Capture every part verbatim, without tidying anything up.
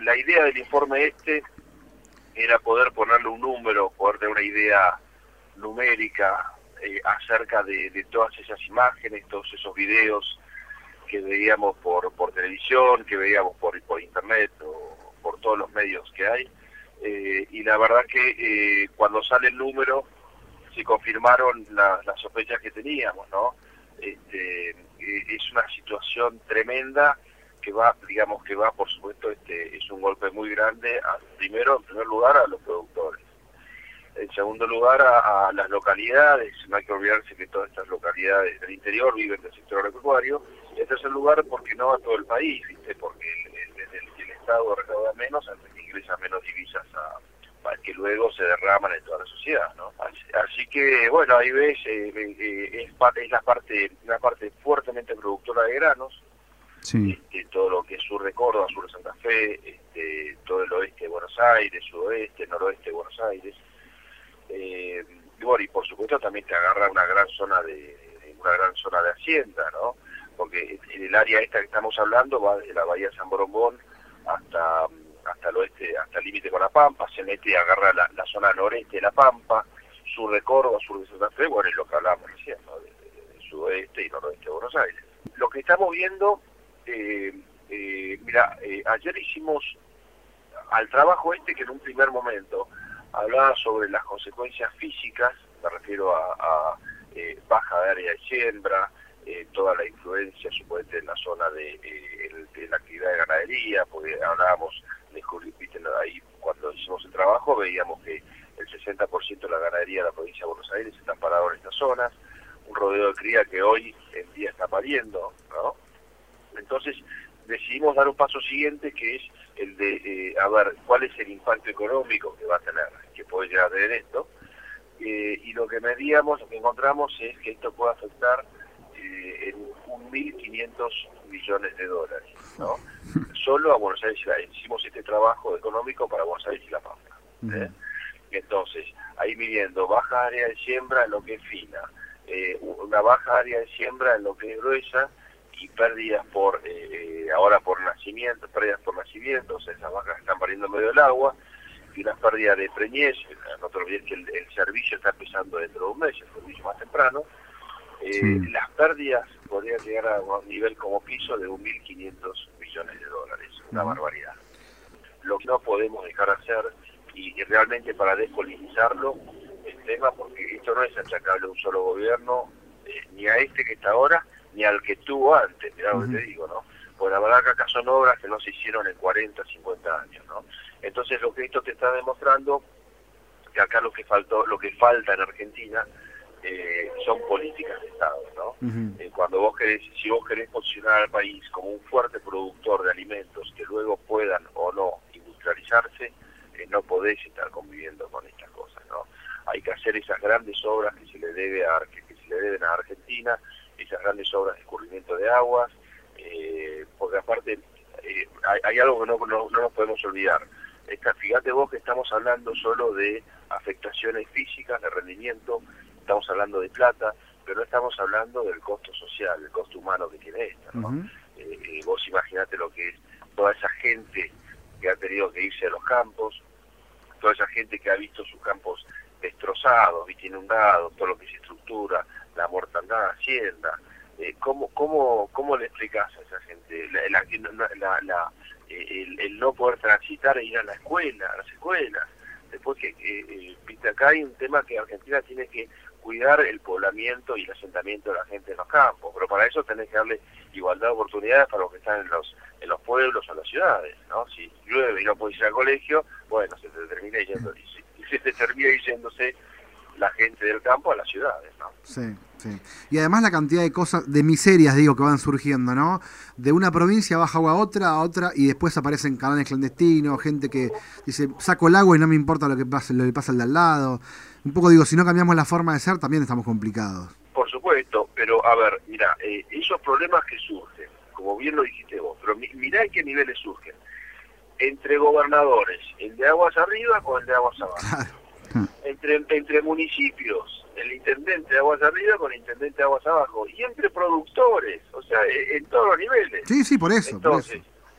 la idea del informe este era poder ponerle un número, poder tener una idea numérica eh, acerca de, de todas esas imágenes, todos esos videos que veíamos por, por televisión, que veíamos por, por internet o por todos los medios que hay. Eh, y la verdad que eh, cuando sale el número se confirmaron la, las sospechas que teníamos, ¿no? Este, eh, es una situación tremenda que va, digamos que va, por supuesto, este, es un golpe muy grande, a, primero, en primer lugar, a los productores. En segundo lugar, a, a las localidades. No hay que olvidarse que todas estas localidades del interior viven del sector agropecuario. Y en tercer lugar, porque no a todo el país, ¿viste? Porque el, el, el, el Estado recauda menos, antes que ingresa menos divisas a, para que luego se derraman en toda la sociedad, ¿no? Así, así que, bueno, ahí ves, eh, eh, es, parte, es la parte, una parte fuertemente productora de granos. Sí. Este, todo lo que es sur de Córdoba, sur de Santa Fe, este, todo el oeste de Buenos Aires, sudoeste, noroeste de Buenos Aires. Eh, y, bueno, y por supuesto también te agarra una gran zona de una gran zona de hacienda, ¿no? Porque en el área esta que estamos hablando va desde la bahía de San Borombón hasta hasta el oeste, hasta el límite con La Pampa, se mete y agarra la, la zona noreste de La Pampa, sur de Córdoba, sur de Santa Fe, bueno, es lo que hablábamos recién, ¿no? De, de, de sudoeste y noroeste de Buenos Aires. Lo que estamos viendo, eh, eh, mira, eh, ayer hicimos al trabajo este que en un primer momento hablaba sobre las consecuencias físicas, me refiero a, a eh, baja de área de siembra, eh, toda la influencia supuestamente en la zona de, eh, el, de la actividad de ganadería, porque hablábamos de ¿viste? Ahí cuando hicimos el trabajo veíamos que el sesenta por ciento de la ganadería de la provincia de Buenos Aires está parado en estas zonas, un rodeo de cría que hoy en día está pariendo, ¿no? Entonces decidimos dar un paso siguiente, que es el de, eh, a ver, cuál es el impacto económico que va a tener, que puede llegar a tener esto, eh, y lo que medíamos, lo que encontramos es que esto puede afectar eh, en un mil quinientos millones de dólares, ¿no? Solo a Buenos Aires y La Pampa. Hicimos este trabajo económico para Buenos Aires y La Pampa, ¿eh? Entonces, ahí midiendo baja área de siembra en lo que es fina, eh, una baja área de siembra en lo que es gruesa, y pérdidas por, eh, ahora por nacimiento, pérdidas por nacimiento, o sea, esas vacas están pariendo en medio del agua, y unas pérdidas de preñez, no te olvides que el, el servicio está empezando dentro de un mes, el servicio más temprano, eh, sí. Las pérdidas podrían llegar a un nivel como piso de un mil quinientos millones de dólares, una uh-huh. barbaridad. Lo que no podemos dejar hacer, y, y realmente para despolitizarlo, el tema, porque esto no es achacable a un solo gobierno, eh, ni a este que está ahora, ni al que estuvo antes, mirá lo uh-huh. que te digo, ¿no? Pues la verdad que acá son obras que no se hicieron en cuarenta, cincuenta años, ¿no? Entonces lo que esto te está demostrando, que acá lo que faltó, lo que falta en Argentina, eh, son políticas de Estado, ¿no? Uh-huh. Eh, cuando vos querés, si vos querés posicionar al país como un fuerte productor de alimentos que luego puedan o no industrializarse, eh, no podés estar conviviendo con estas cosas, ¿no? Hay que hacer esas grandes obras que se le debe a, que, que se le deben a Argentina, esas grandes obras de escurrimiento de aguas, eh, porque aparte eh, hay, hay algo que no, no, no nos podemos olvidar. Esta, fíjate vos que estamos hablando solo de afectaciones físicas, de rendimiento, estamos hablando de plata, pero no estamos hablando del costo social, el costo humano que tiene esto, ¿no? Uh-huh. eh, eh, vos imaginate lo que es toda esa gente que ha tenido que irse a los campos, toda esa gente que ha visto sus campos destrozados, ¿viste? Inundados, todo lo que se estructura, la mortandad, hacienda, eh, ¿cómo, cómo, ¿cómo le explicás a esa gente? La, la, la, la, el, el no poder transitar e ir a la escuela, a las escuelas. Después que, eh, viste, acá hay un tema que Argentina tiene que cuidar el poblamiento y el asentamiento de la gente en los campos, pero para eso tenés que darle igualdad de oportunidades para los que están en los en los pueblos o en las ciudades, ¿no? Si llueve y no podés ir al colegio, bueno, se te termina yendo, y se te termina yéndose la gente del campo a las ciudades, ¿no? Sí, sí. Y además la cantidad de cosas, de miserias, digo, que van surgiendo, ¿no? De una provincia baja agua a otra, a otra, y después aparecen canales clandestinos, gente que dice, saco el agua y no me importa lo que pasa, lo que pasa al de al lado. Un poco digo, si no cambiamos la forma de ser, también estamos complicados. Por supuesto, pero a ver, mira, eh, esos problemas que surgen, como bien lo dijiste vos, pero mi, mirá en qué niveles surgen. Entre gobernadores, el de aguas arriba con el de aguas abajo. Claro. Entre, entre municipios, el intendente de aguas arriba con el intendente de aguas abajo, y entre productores, o sea, en, en todos los niveles. Sí, sí, por eso. Entonces, por eso.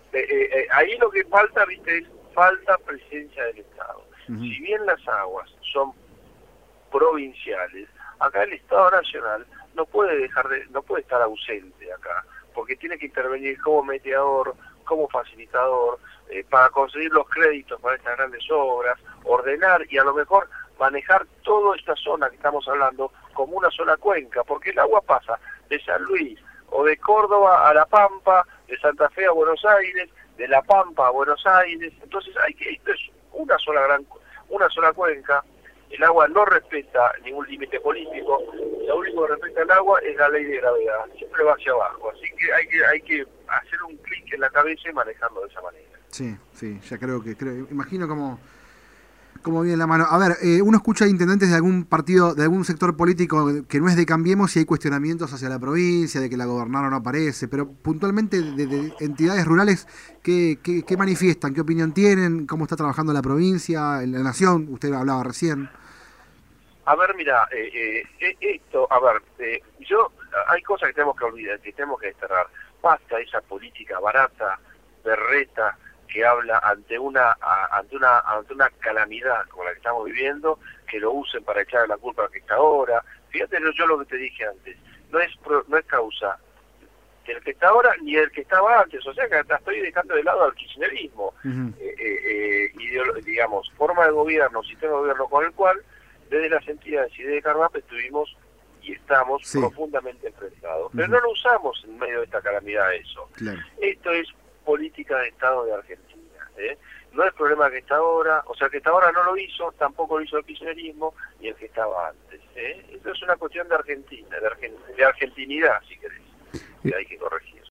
eh, eh, ahí lo que falta, viste, es falta presencia del Estado. Uh-huh. Si bien las aguas son provinciales, acá el Estado Nacional no puede dejar de, no puede estar ausente acá, porque tiene que intervenir como mediador, como facilitador, eh, para conseguir los créditos para estas grandes obras, ordenar y a lo mejor manejar toda esta zona que estamos hablando como una sola cuenca, porque el agua pasa de San Luis o de Córdoba a La Pampa, de Santa Fe a Buenos Aires, de La Pampa a Buenos Aires. Entonces hay que, esto es una sola gran, una sola cuenca. El agua no respeta ningún límite político, lo único que respeta el agua es la ley de gravedad, siempre va hacia abajo, así que hay que hay que hacer un clic en la cabeza y manejarlo de esa manera. Sí, sí, ya creo que, creo, imagino cómo, cómo viene la mano. A ver, eh, uno escucha a intendentes de algún partido, de algún sector político que no es de Cambiemos y hay cuestionamientos hacia la provincia, de que la gobernadora no aparece, pero puntualmente de, de entidades rurales, ¿qué, qué, qué manifiestan? ¿Qué opinión tienen? ¿Cómo está trabajando la provincia, en la nación? Usted hablaba recién. A ver, mira, eh, eh, esto, a ver, eh, yo, hay cosas que tenemos que olvidar, que tenemos que desterrar. Basta esa política barata, berreta, que habla ante una, a, ante una ante una calamidad como la que estamos viviendo, que lo usen para echar la culpa al que está ahora. Fíjate yo lo que te dije antes, no es pro, no es causa del que está ahora ni del que estaba antes, o sea que hasta estoy dejando de lado al kirchnerismo. Uh-huh. eh, eh, eh, digamos, forma de gobierno, sistema de gobierno con el cual desde las entidades y desde Carvap estuvimos y estamos sí. profundamente enfrentados. Pero uh-huh. no lo usamos en medio de esta calamidad eso. Claro. Esto es política de Estado de Argentina. ¿eh? No es problema que está ahora, o sea que está ahora no lo hizo, tampoco lo hizo el kirchnerismo y el que estaba antes. ¿eh? Esto es una cuestión de Argentina, de, argen, de argentinidad, si querés, que hay que corregir.